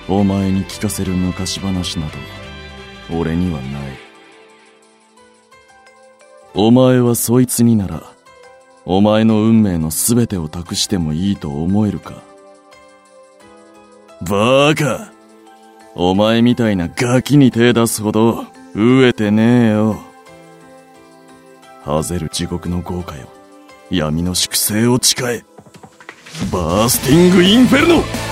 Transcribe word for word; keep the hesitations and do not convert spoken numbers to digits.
お前に聞かせる昔話など俺にはない。お前はそいつにならお前の運命の全てを託してもいいと思えるか。バカ、お前みたいなガキに手出すほど飢えてねえよ。ハゼる地獄の豪華よ、闇の粛清を誓え。バースティングインフェルノ。